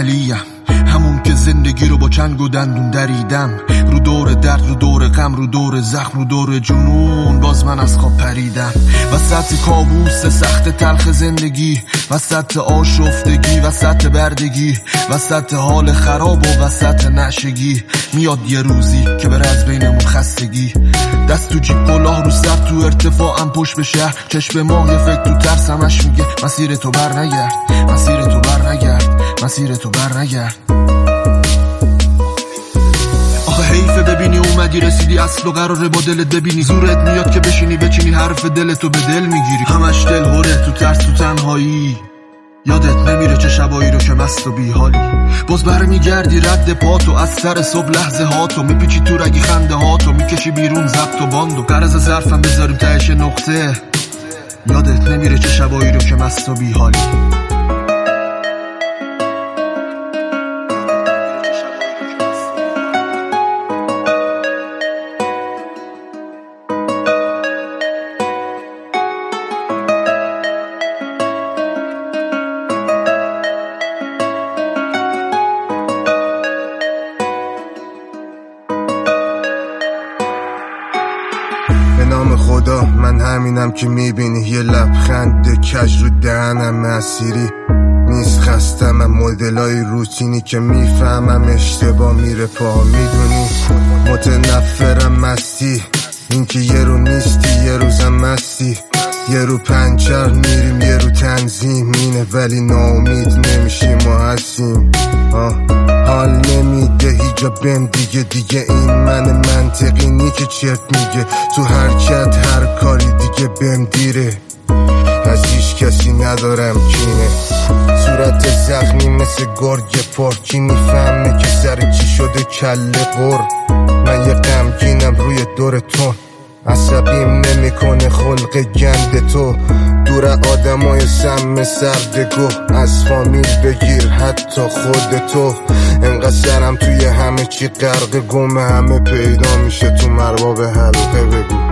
علیم، همون که زندگی رو با چنگ و دندون دریدم. رو دور درد، رو دور غم، رو دور زخم، رو دور جنون باز من از خواب پریدم. وسط کابوس سخت تلخ زندگی، وسط آشفتگی، وسط بردگی، وسط حال خراب و وسط نشگی. میاد یه روزی که بره از بینمون خستگی. دست تو جیب، کلاه رو سر، تو ارتفاعم پشت به شهر. چشم ماه یه فکر تو ترسمش میگه مسیر تو بر نگرد، مسیر تو بر نگرد، مسیر تو بر نگرد. آخه حیفه ببینی اومدی رسیدی اصل و قراره با دلت ببینی. زورت میاد که بشینی بچینی حرف دلتو به دل میگیری. همش دل هوره تو ترس تو تنهایی. یادت نمیره چه شبایی رو که مست و بیحالی. باز برمیگردی رد پاتو از سر صبح لحظه هاتو. میپیچی تو رگی خنده هاتو، میکشی بیرون ضبط و باندو. قرض ظرفم بذاریم تهش نقطه. یادت نمیره چه شبایی رو که مست و بیحالی. به نام خدا من همینم که میبینی. یه لبخند کج رو دهنم مسیری نیست. خستم مدلای روتینی که میفهمم اشتباه میره پا. میدونی متنفرم مستی، این که یه رو نیستی یه روزم مستی. یه رو پنچر میریم یه رو تنظیم اینه، ولی ناامید نمیشیم و هستیم. حال نمیده هیجا بهم دیگه این من منطقی نی که چرت میگه. تو حرکت هر کاری دیگه بهم دیره. از هیچ کسی ندارم کینه. صورت زخمی مثل گرگ پرکی میفهمه که سر چی شده کله قر. من یه غمگینم روی دور تو، عصبیم نمیکنه خلق گند تو. دور آدمای سم سردگو، از فامیل بگیر حتی خودتو. انقدر سرم توی همه چی غرق گمه، همه پیدا میشه تو مرباب حلقه. بگو